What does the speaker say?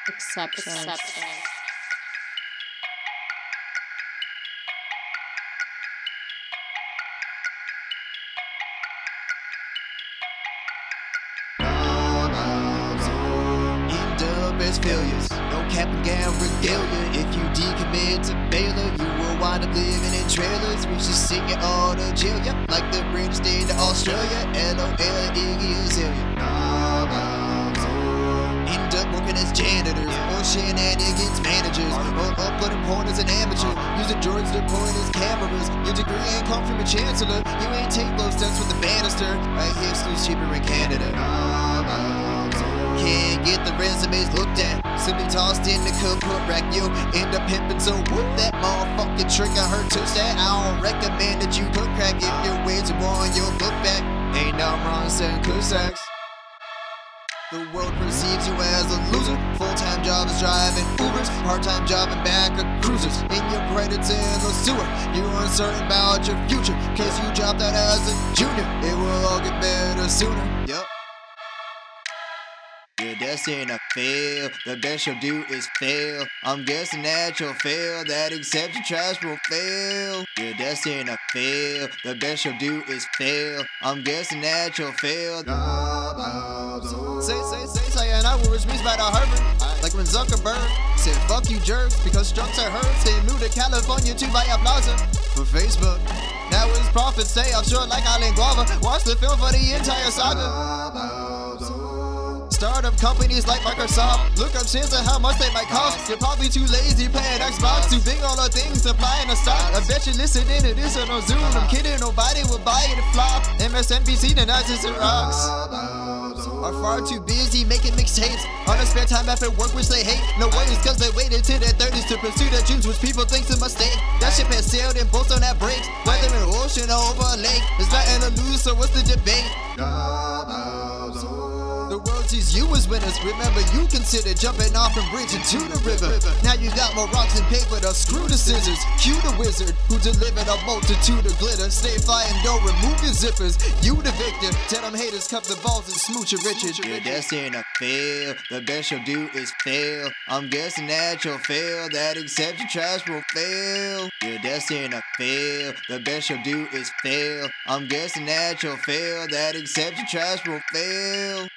Exceptions. End up as failures. No cap and gown regalia. If you decommit to Baylor, you will wind up living in trailers. We should sing it all to jail, yep. Like the British did to Australia. LOL, Iggy Azalea. End up working as janitors or shenanigans managers, or uploading porn as an amateur, using droids to point as cameras. Your degree ain't come from a chancellor. You ain't take those steps with the banister. Right here, school's cheaper in Canada. Can't get the resumes looked at, simply tossed in the kaput rack. You end up pimping, so whoop that motherfucking trick. I heard touch that. I don't recommend that you put crack if your ways are on your book back. Ain't nothing wrong saying Cusacks. The world perceives you as a loser. Full-time job is driving Ubers, part-time job in back of cruisers. In your predator in the sewer, you're uncertain about your future, cause you dropped out as a junior. It will all get better sooner. Yup. You're destined to fail. The best you'll do is fail. I'm guessing that you'll fail. That exception trash will fail. You're destined to fail. The best you'll do is fail. I'm guessing that you'll fail. Sayonara, which means by the Harvard. Like when Zuckerberg said, fuck you jerks, because strokes are hurts. They moved to California to Via Plaza for Facebook. Now his prophets say I'm short like Island Guava. Watch the film for the entire saga. Startup companies like Microsoft, look up shares of how much they might cost. You're probably too lazy playing Xbox, too big all the things applying to stock. I bet you listening to this on no Zoom. I'm kidding, nobody will buy it to flop. MSNBC denies it rocks. Are far too busy making mixtapes on their spare time after work, which they hate. No worries, cause they waited till their 30s to pursue their dreams, which people think's a mistake. That ship has sailed and boats on that breaks. Whether in an ocean or over a lake, there's nothing to lose, so what's the debate? The world sees you as winners. Remember, you considered jumping off and bridge into the river. Now you got more rocks and paper to screw the scissors. Cue the wizard who delivered a multitude of glitter. Stay fly and don't remove your zippers. You the victor. Tell them haters cup the balls and smooch your riches. You're destined to fail. The best you'll do is fail. I'm guessing that you'll fail. That exception trash will fail. You're destined to fail. The best you'll do is fail. I'm guessing that you'll fail. That exception trash will fail.